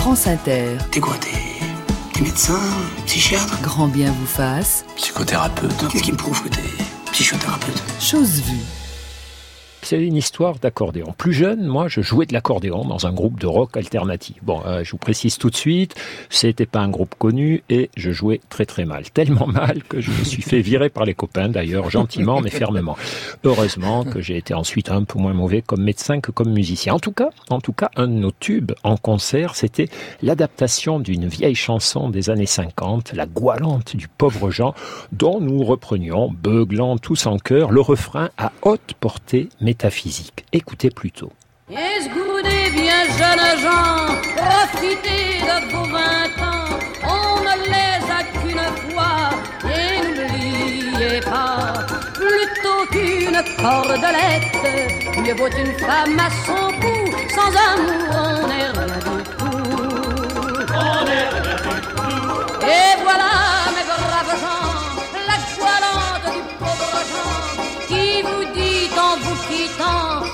France Inter. T'es quoi, t'es médecin, psychiatre? Grand bien vous fasse. Psychothérapeute. Qu'est-ce qui me prouve que t'es psychothérapeute? Chose vue. C'est une histoire d'accordéon. Plus jeune, moi, je jouais de l'accordéon dans un groupe de rock alternatif. Bon, je vous précise tout de suite, c'était pas un groupe connu et je jouais très très mal. Tellement mal que je me suis fait virer par les copains, d'ailleurs, gentiment mais fermement. Heureusement que j'ai été ensuite un peu moins mauvais comme médecin que comme musicien. En tout cas, un de nos tubes en concert, c'était l'adaptation d'une vieille chanson des années 50, La Goualante du pauvre Jean, dont nous reprenions, beuglant tous en chœur, le refrain à haute portée métaphysique. Écoutez plutôt. Esgourdez bien jeunes gens, profitez de vos 20 ans, on ne les a qu'une fois, et n'oubliez pas, plutôt qu'une cordelette, mieux vaut une femme à son cou, sans amour on n'est rien du tout. On n'est rien du tout. Et voilà mes braves gens, la Goualante du pauvre Jean, qui vous dit en vous quittant,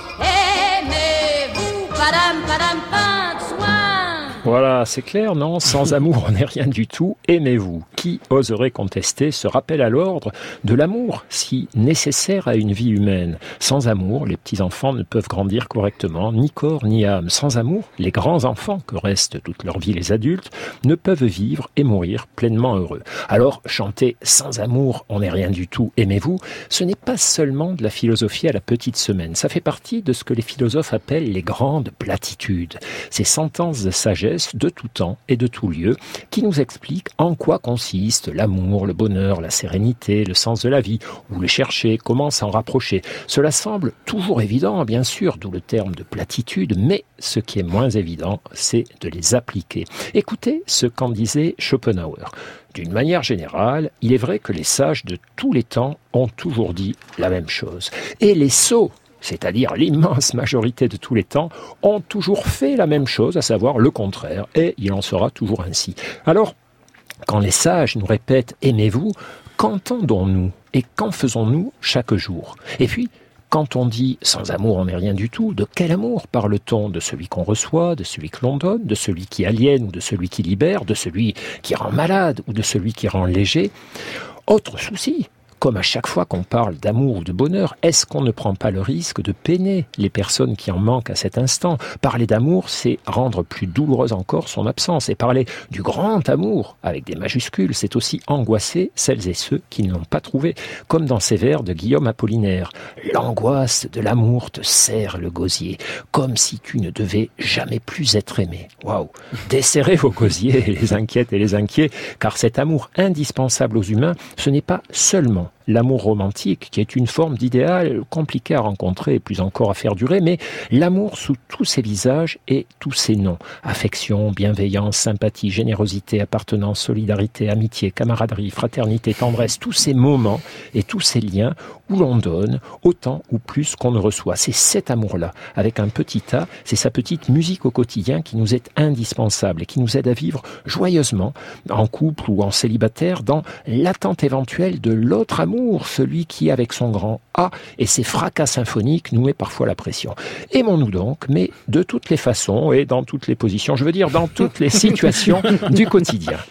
aimez-vous, padam, padam, pas de soin. Voilà, c'est clair, non? Sans amour, on n'est rien du tout. Aimez-vous. Qui oserait contester ce rappel à l'ordre de l'amour, si nécessaire à une vie humaine? Sans amour, les petits-enfants ne peuvent grandir correctement, ni corps, ni âme. Sans amour, les grands-enfants, que restent toute leur vie les adultes, ne peuvent vivre et mourir pleinement heureux. Alors, chanter « Sans amour, on n'est rien du tout, aimez-vous », ce n'est pas seulement de la philosophie à la petite semaine. Ça fait partie de ce que les philosophes appellent les grandes platitudes. Ces sentences de sagesse de tout temps et de tout lieu qui nous expliquent en quoi consiste l'amour, le bonheur, la sérénité, le sens de la vie, où les chercher, comment s'en rapprocher. Cela semble toujours évident, bien sûr, d'où le terme de platitude, mais ce qui est moins évident, c'est de les appliquer. Écoutez ce qu'en disait Schopenhauer. D'une manière générale, il est vrai que les sages de tous les temps ont toujours dit la même chose. Et les sots, c'est-à-dire l'immense majorité de tous les temps, ont toujours fait la même chose, à savoir le contraire, et il en sera toujours ainsi. Alors, quand les sages nous répètent « aimez-vous », qu'entendons-nous et qu'en faisons-nous chaque jour? Et puis, quand on dit « sans amour, on n'est rien du tout », de quel amour parle-t-on? De celui qu'on reçoit, de celui que l'on donne, de celui qui aliène ou de celui qui libère, de celui qui rend malade ou de celui qui rend léger? Autre souci, comme à chaque fois qu'on parle d'amour ou de bonheur, est-ce qu'on ne prend pas le risque de peiner les personnes qui en manquent à cet instant? Parler d'amour, c'est rendre plus douloureuse encore son absence. Et parler du grand amour, avec des majuscules, c'est aussi angoisser celles et ceux qui ne l'ont pas trouvé. Comme dans ces vers de Guillaume Apollinaire. L'angoisse de l'amour te serre le gosier, comme si tu ne devais jamais plus être aimé. Waouh! Desserrez vos gosiers, les inquiètes et les inquiets, car cet amour indispensable aux humains, ce n'est pas seulement l'amour romantique, qui est une forme d'idéal compliquée à rencontrer et plus encore à faire durer, mais l'amour sous tous ses visages et tous ses noms. Affection, bienveillance, sympathie, générosité, appartenance, solidarité, amitié, camaraderie, fraternité, tendresse, tous ces moments et tous ces liens où l'on donne autant ou plus qu'on ne reçoit. C'est cet amour-là, avec un petit A, c'est sa petite musique au quotidien qui nous est indispensable et qui nous aide à vivre joyeusement, en couple ou en célibataire, dans l'attente éventuelle de l'autre amour, celui qui, avec son grand A et ses fracas symphoniques, nous met parfois la pression. Aimons-nous donc, mais de toutes les façons et dans toutes les positions, je veux dire dans toutes les situations du quotidien.